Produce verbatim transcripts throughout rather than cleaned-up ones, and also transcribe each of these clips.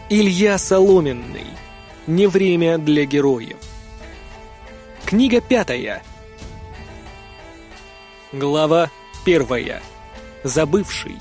Илья Соломенный. Не время для героев. Книга пятая. Глава первая. Забывший.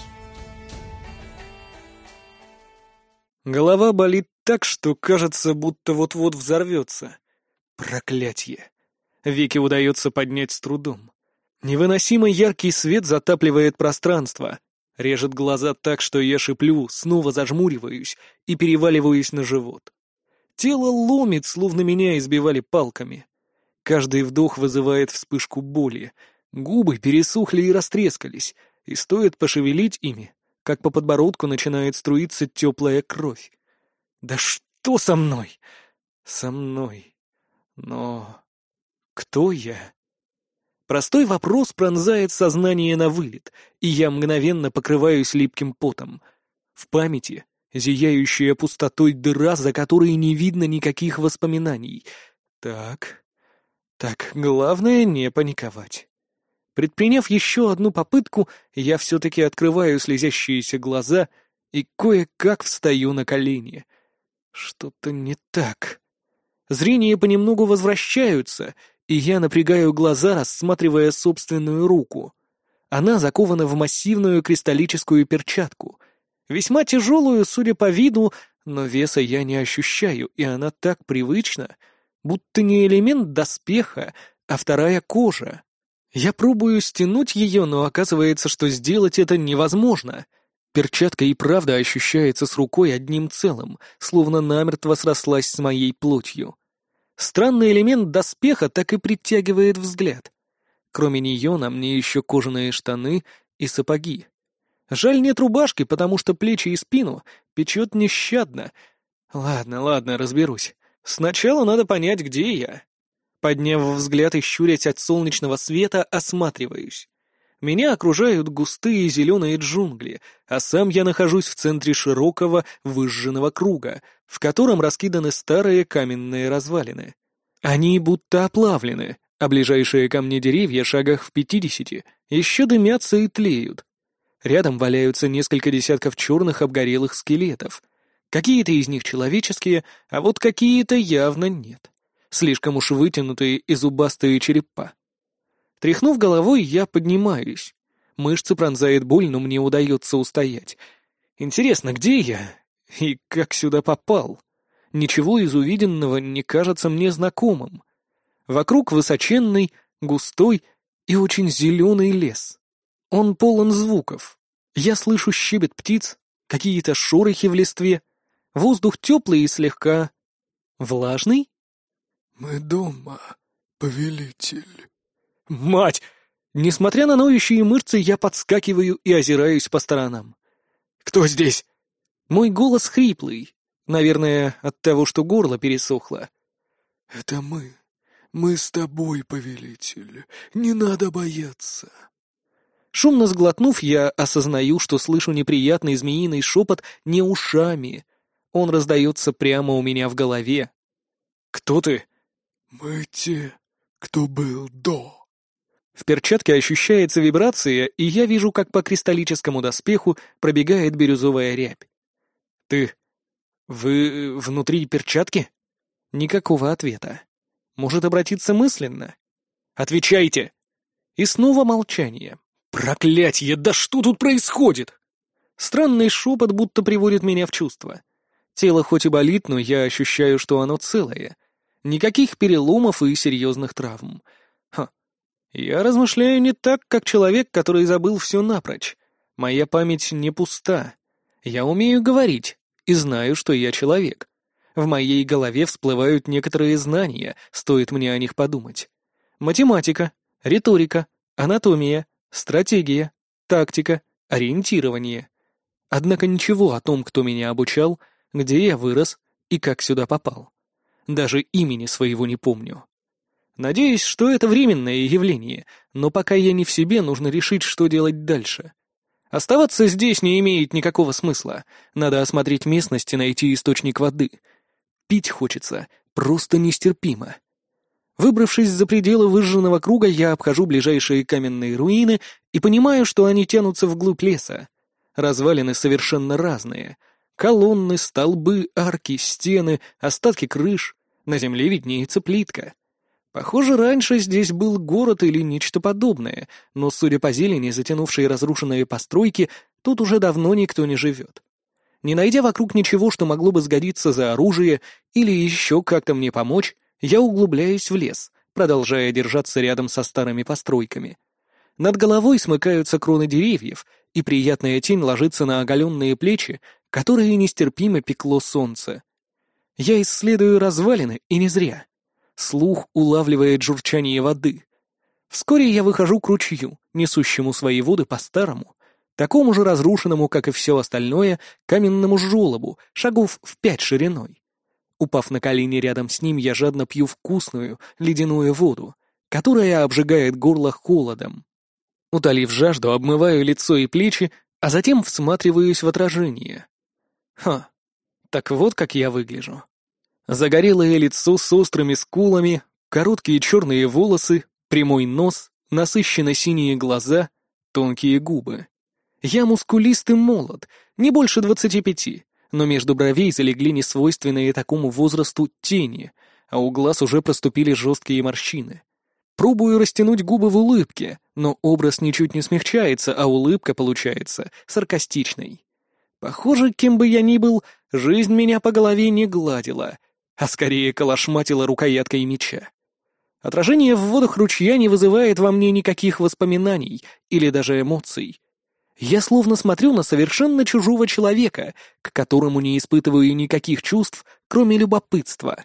Голова болит так, что кажется, будто вот-вот взорвется. Проклятье. Веки удается поднять с трудом. Невыносимо яркий свет затапливает пространство. Режет глаза так, что я шиплю, снова зажмуриваюсь и переваливаюсь на живот. Тело ломит, словно меня избивали палками. Каждый вдох вызывает вспышку боли. Губы пересохли и растрескались, и стоит пошевелить ими, как по подбородку начинает струиться теплая кровь. Да что со мной? Со мной. Но кто я? Простой вопрос пронзает сознание на вылет, и я мгновенно покрываюсь липким потом. В памяти зияющая пустотой дыра, за которой не видно никаких воспоминаний. Так, так, главное не паниковать. Предприняв еще одну попытку, я все-таки открываю слезящиеся глаза и кое-как встаю на колени. Что-то не так. Зрение понемногу возвращаются, и я напрягаю глаза, рассматривая собственную руку. Она закована в массивную кристаллическую перчатку. Весьма тяжелую, судя по виду, но веса я не ощущаю, и она так привычна, будто не элемент доспеха, а вторая кожа. Я пробую стянуть ее, но оказывается, что сделать это невозможно. Перчатка и правда ощущается с рукой одним целым, словно намертво срослась с моей плотью. Странный элемент доспеха так и притягивает взгляд. Кроме нее на мне еще кожаные штаны и сапоги. Жаль, нет рубашки, потому что плечи и спину печет нещадно. Ладно, ладно, разберусь. Сначала надо понять, где я. Подняв взгляд и щурясь от солнечного света, осматриваюсь. Меня окружают густые зеленые джунгли, а сам я нахожусь в центре широкого выжженного круга, в котором раскиданы старые каменные развалины. Они будто оплавлены, а ближайшие ко мне деревья, шагах в пятидесяти, еще дымятся и тлеют. Рядом валяются несколько десятков черных обгорелых скелетов. Какие-то из них человеческие, а вот какие-то явно нет. Слишком уж вытянутые и зубастые черепа. Тряхнув головой, я поднимаюсь. Мышцы пронзает боль, но мне удается устоять. Интересно, где я? И как сюда попал? Ничего из увиденного не кажется мне знакомым. Вокруг высоченный, густой и очень зеленый лес. Он полон звуков. Я слышу щебет птиц, какие-то шорохи в листве. Воздух теплый и слегка влажный. «Мы дома, повелитель». Мать! Несмотря на ноющие мышцы, я подскакиваю и озираюсь по сторонам. «Кто здесь?» Мой голос хриплый. Наверное, от того, что горло пересохло. «Это мы. Мы с тобой, повелитель. Не надо бояться». Шумно сглотнув, я осознаю, что слышу неприятный змеиный шепот не ушами. Он раздается прямо у меня в голове. «Кто ты?» «Мы те, кто был до». В перчатке ощущается вибрация, и я вижу, как по кристаллическому доспеху пробегает бирюзовая рябь. «Ты... вы внутри перчатки?» Никакого ответа. Может обратиться мысленно? «Отвечайте!» И снова молчание. «Проклятье! Да что тут происходит?» Странный шепот будто приводит меня в чувство. Тело хоть и болит, но я ощущаю, что оно целое. Никаких переломов и серьезных травм. Ха. Я размышляю не так, как человек, который забыл все напрочь. Моя память не пуста. Я умею говорить и знаю, что я человек. В моей голове всплывают некоторые знания, стоит мне о них подумать. Математика, риторика, анатомия, стратегия, тактика, ориентирование. Однако ничего о том, кто меня обучал, где я вырос и как сюда попал. Даже имени своего не помню. Надеюсь, что это временное явление, но пока я не в себе, нужно решить, что делать дальше. Оставаться здесь не имеет никакого смысла. Надо осмотреть местность и найти источник воды. Пить хочется просто нестерпимо. Выбравшись за пределы выжженного круга, я обхожу ближайшие каменные руины и понимаю, что они тянутся вглубь леса. Развалины совершенно разные. Колонны, столбы, арки, стены, остатки крыш. На земле виднеется плитка. Похоже, раньше здесь был город или нечто подобное, но, судя по зелени, затянувшей разрушенные постройки, тут уже давно никто не живет. Не найдя вокруг ничего, что могло бы сгодиться за оружие или еще как-то мне помочь, я углубляюсь в лес, продолжая держаться рядом со старыми постройками. Над головой смыкаются кроны деревьев, и приятная тень ложится на оголенные плечи, которые нестерпимо пекло солнце. Я исследую развалины, и не зря. Слух улавливает журчание воды. Вскоре я выхожу к ручью, несущему свои воды по-старому, такому же разрушенному, как и все остальное, каменному желобу, шагов в пять шириной. Упав на колени рядом с ним, я жадно пью вкусную, ледяную воду, которая обжигает горло холодом. Утолив жажду, обмываю лицо и плечи, а затем всматриваюсь в отражение. Ха, так вот как я выгляжу. Загорелое лицо с острыми скулами, короткие черные волосы, прямой нос, насыщенно синие глаза, тонкие губы. Я мускулистый молод, не больше двадцати пяти, но между бровей залегли несвойственные такому возрасту тени, а у глаз уже проступили жесткие морщины. Пробую растянуть губы в улыбке, но образ ничуть не смягчается, а улыбка получается саркастичной. Похоже, кем бы я ни был, жизнь меня по голове не гладила, а скорее колошматила рукояткой меча. Отражение в водах ручья не вызывает во мне никаких воспоминаний или даже эмоций. Я словно смотрю на совершенно чужого человека, к которому не испытываю никаких чувств, кроме любопытства.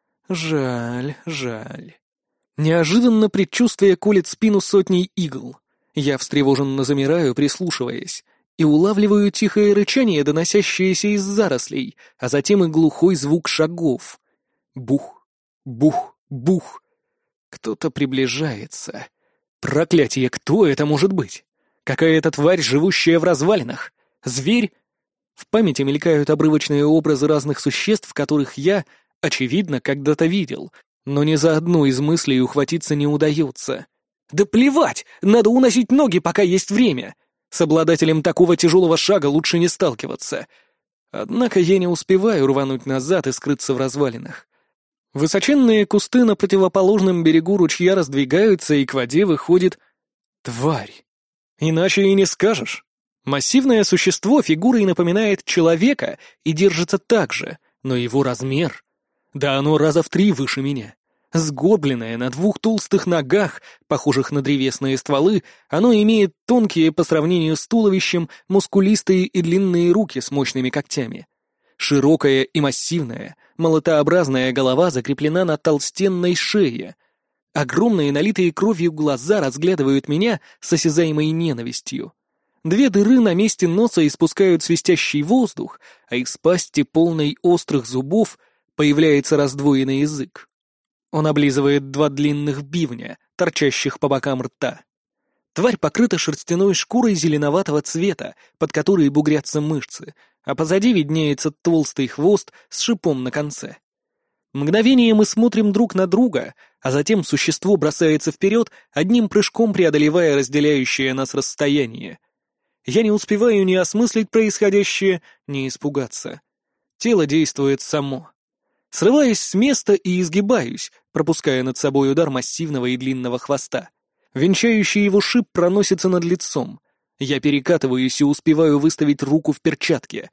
Жаль, жаль. Неожиданно предчувствие колет спину сотней игл. Я встревоженно замираю, прислушиваясь, и улавливаю тихое рычание, доносящееся из зарослей, а затем и глухой звук шагов. Бух, бух, бух. Кто-то приближается. Проклятие, кто это может быть? Какая-то тварь, живущая в развалинах? Зверь? В памяти мелькают обрывочные образы разных существ, которых я, очевидно, когда-то видел, но ни за одну из мыслей ухватиться не удается. Да плевать! Надо уносить ноги, пока есть время! С обладателем такого тяжелого шага лучше не сталкиваться. Однако я не успеваю рвануть назад и скрыться в развалинах. Высоченные кусты на противоположном берегу ручья раздвигаются, и к воде выходит тварь. Иначе и не скажешь. Массивное существо фигурой напоминает человека и держится так же, но его размер... Да оно раза в три выше меня. Сгорбленное на двух толстых ногах, похожих на древесные стволы, оно имеет тонкие по сравнению с туловищем, мускулистые и длинные руки с мощными когтями. Широкая и массивная, молотообразная голова закреплена на толстенной шее. Огромные налитые кровью глаза разглядывают меня с осязаемой ненавистью. Две дыры на месте носа испускают свистящий воздух, а из пасти, полной острых зубов, появляется раздвоенный язык. Он облизывает два длинных бивня, торчащих по бокам рта. Тварь покрыта шерстяной шкурой зеленоватого цвета, под которой бугрятся мышцы, а позади виднеется толстый хвост с шипом на конце. Мгновение мы смотрим друг на друга, а затем существо бросается вперед, одним прыжком преодолевая разделяющее нас расстояние. Я не успеваю ни осмыслить происходящее, ни испугаться. Тело действует само. Срываюсь с места и изгибаюсь, пропуская над собой удар массивного и длинного хвоста. Венчающий его шип проносится над лицом. Я перекатываюсь и успеваю выставить руку в перчатке.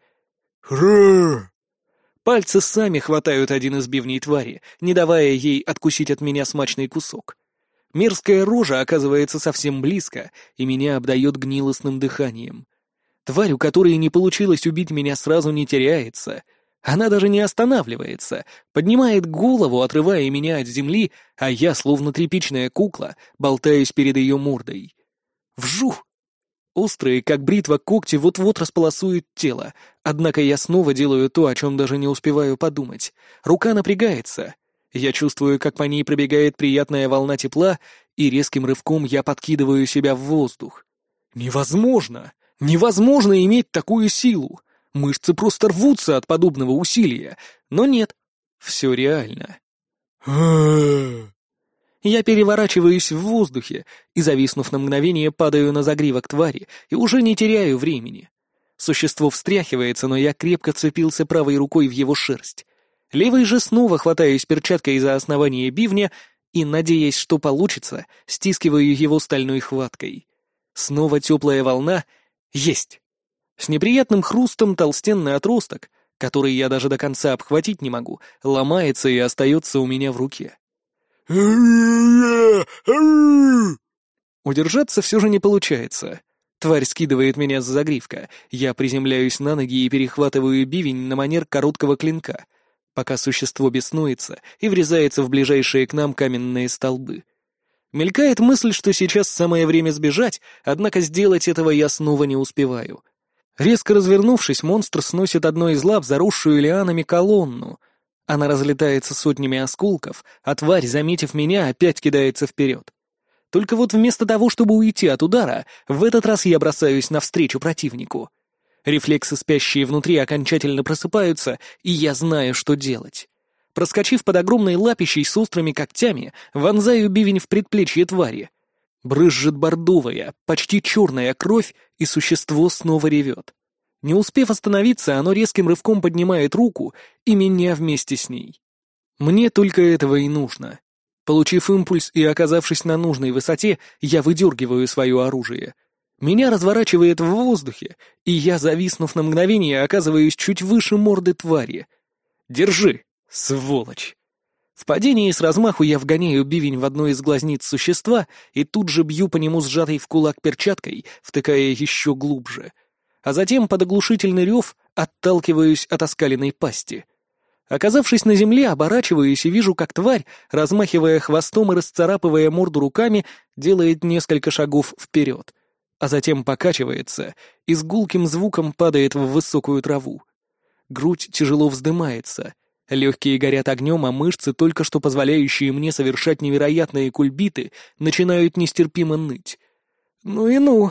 Хра! Пальцы сами хватают один из бивней твари, не давая ей откусить от меня смачный кусок. Мерзкая рожа оказывается совсем близко, и меня обдает гнилостным дыханием. Тварь, у которой не получилось убить меня сразу, не теряется. Она даже не останавливается, поднимает голову, отрывая меня от земли, а я, словно тряпичная кукла, болтаюсь перед ее мордой. Вжух! Острые, как бритва, когти вот-вот располосуют тело, однако я снова делаю то, о чем даже не успеваю подумать. Рука напрягается. Я чувствую, как по ней пробегает приятная волна тепла, и резким рывком я подкидываю себя в воздух. Невозможно! Невозможно иметь такую силу! Мышцы просто рвутся от подобного усилия. Но нет, все реально. Я переворачиваюсь в воздухе и, зависнув на мгновение, падаю на загривок твари и уже не теряю времени. Существо встряхивается, но я крепко вцепился правой рукой в его шерсть. Левой же снова хватаюсь перчаткой за основание бивня и, надеясь, что получится, стискиваю его стальной хваткой. Снова теплая волна. Есть! С неприятным хрустом толстенный отросток, который я даже до конца обхватить не могу, ломается и остается у меня в руке. Удержаться все же не получается. Тварь скидывает меня с загривка, я приземляюсь на ноги и перехватываю бивень на манер короткого клинка, пока существо беснуется и врезается в ближайшие к нам каменные столбы. Мелькает мысль, что сейчас самое время сбежать, однако сделать этого я снова не успеваю. Резко развернувшись, монстр сносит одной из лап заросшую лианами колонну. Она разлетается сотнями осколков, а тварь, заметив меня, опять кидается вперед. Только вот вместо того, чтобы уйти от удара, в этот раз я бросаюсь навстречу противнику. Рефлексы, спящие внутри, окончательно просыпаются, и я знаю, что делать. Проскочив под огромной лапищей с острыми когтями, вонзаю бивень в предплечье твари. Брызжет бордовая, почти черная кровь, и существо снова ревет. Не успев остановиться, оно резким рывком поднимает руку, и меня вместе с ней. Мне только этого и нужно. Получив импульс и оказавшись на нужной высоте, я выдергиваю свое оружие. Меня разворачивает в воздухе, и я, зависнув на мгновение, оказываюсь чуть выше морды твари. «Держи, сволочь!» В падении с размаху я вгоняю бивень в одну из глазниц существа и тут же бью по нему сжатой в кулак перчаткой, втыкая еще глубже. А затем под оглушительный рев отталкиваюсь от оскаленной пасти. Оказавшись на земле, оборачиваюсь и вижу, как тварь, размахивая хвостом и расцарапывая морду руками, делает несколько шагов вперед, а затем покачивается и с гулким звуком падает в высокую траву. Грудь тяжело вздымается, легкие горят огнем, а мышцы, только что позволяющие мне совершать невероятные кульбиты, начинают нестерпимо ныть. Ну и ну!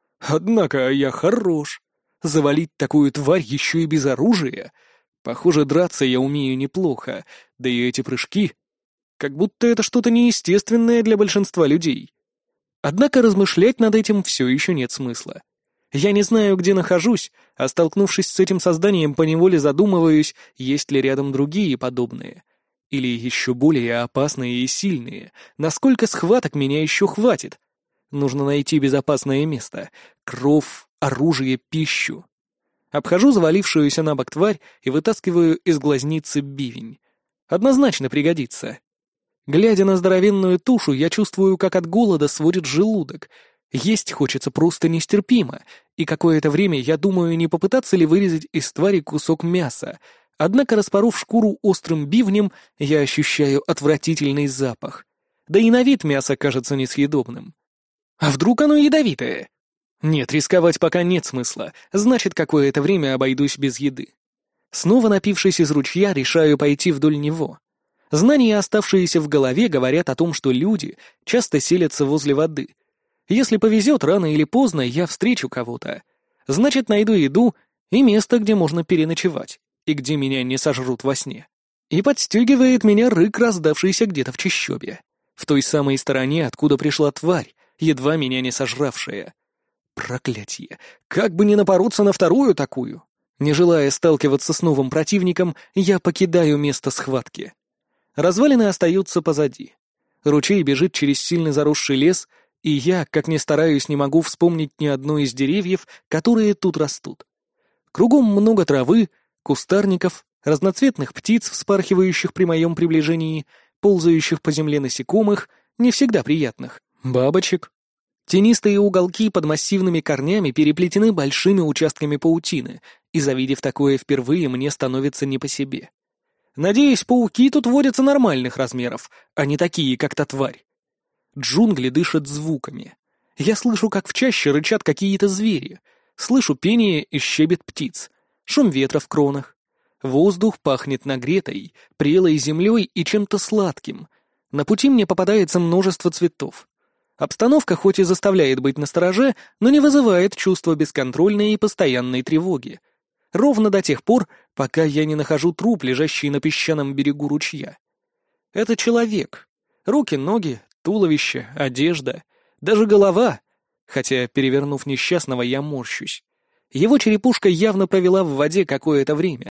Однако я хорош. Завалить такую тварь еще и без оружия. Похоже, драться я умею неплохо, да и эти прыжки. Как будто это что-то неестественное для большинства людей. Однако размышлять над этим все еще нет смысла. Я не знаю, где нахожусь, а столкнувшись с этим созданием, поневоле задумываюсь, есть ли рядом другие подобные. Или еще более опасные и сильные. Насколько схваток меня еще хватит? Нужно найти безопасное место. Кров, оружие, пищу. Обхожу завалившуюся на бок тварь и вытаскиваю из глазницы бивень. Однозначно пригодится. Глядя на здоровенную тушу, я чувствую, как от голода сводит желудок. Есть хочется просто нестерпимо, и какое-то время я думаю, не попытаться ли вырезать из твари кусок мяса. Однако, распоров шкуру острым бивнем, я ощущаю отвратительный запах. Да и на вид мясо кажется несъедобным. А вдруг оно ядовитое? Нет, рисковать пока нет смысла, значит, какое-то время обойдусь без еды. Снова напившись из ручья, решаю пойти вдоль него. Знания, оставшиеся в голове, говорят о том, что люди часто селятся возле воды. Если повезет, рано или поздно я встречу кого-то. Значит, найду еду и место, где можно переночевать, и где меня не сожрут во сне. И подстегивает меня рык, раздавшийся где-то в чащобе. В той самой стороне, откуда пришла тварь, едва меня не сожравшая. Проклятье! Как бы не напороться на вторую такую! Не желая сталкиваться с новым противником, я покидаю место схватки. Развалины остаются позади. Ручей бежит через сильно заросший лес, и я, как ни стараюсь, не могу вспомнить ни одно из деревьев, которые тут растут. Кругом много травы, кустарников, разноцветных птиц, вспархивающих при моем приближении, ползающих по земле насекомых, не всегда приятных, бабочек. Тенистые уголки под массивными корнями переплетены большими участками паутины, и, завидев такое впервые, мне становится не по себе. Надеюсь, пауки тут водятся нормальных размеров, а не такие, как та тварь. Джунгли дышат звуками. Я слышу, как в чаще рычат какие-то звери. Слышу пение и щебет птиц, шум ветра в кронах. Воздух пахнет нагретой, прелой землей и чем-то сладким. На пути мне попадается множество цветов. Обстановка хоть и заставляет быть настороже, но не вызывает чувства бесконтрольной и постоянной тревоги. Ровно до тех пор, пока я не нахожу труп, лежащий на песчаном берегу ручья. Это человек. Руки, ноги, туловище, одежда, даже голова. Хотя, перевернув несчастного, я морщусь. Его черепушка явно провела в воде какое-то время.